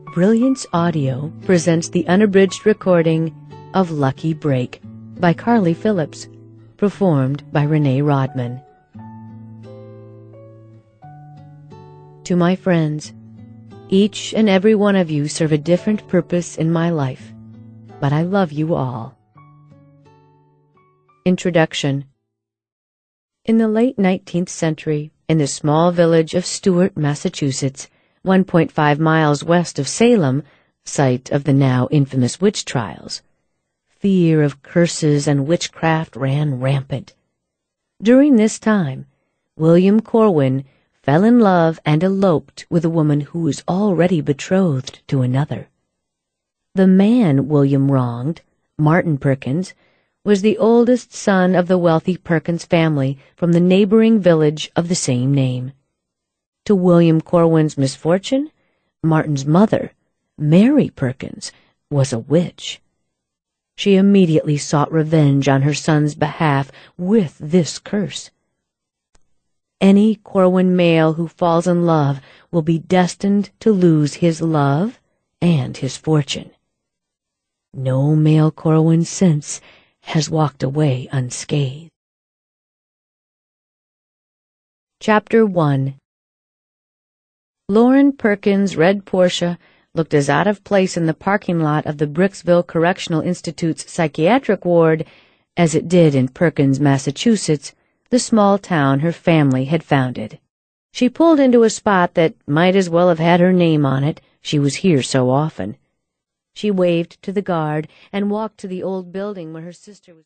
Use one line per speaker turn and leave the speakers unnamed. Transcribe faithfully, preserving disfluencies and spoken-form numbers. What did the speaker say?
Brilliance Audio presents the unabridged recording of Lucky Break by Carly Phillips, performed by Renee Rodman. To my friends, each and every one of you serve a different purpose in my life, but I love you all. Introduction. In the late nineteenth century, in the small village of Stuart, Massachusetts, one point five miles west of Salem, site of the now infamous witch trials, fear of curses and witchcraft ran rampant. During this time, William Corwin fell in love and eloped with a woman who was already betrothed to another. The man William wronged, Martin Perkins, was the oldest son of the wealthy Perkins family from the neighboring village of the same name. To William Corwin's misfortune, Martin's mother, Mary Perkins, was a witch. She immediately sought revenge on her son's behalf with this curse: any Corwin male who falls in love will be destined to lose his love and his fortune. No male Corwin since has walked away unscathed. Chapter one. Lauren Perkins' red Porsche looked as out of place in the parking lot of the Bricksville Correctional Institute's psychiatric ward as it did in Perkins, Massachusetts, the small town her family had founded. She pulled into a spot that might as well have had her name on it, she was here so often. She waved to the guard and walked to the old building where her sister was.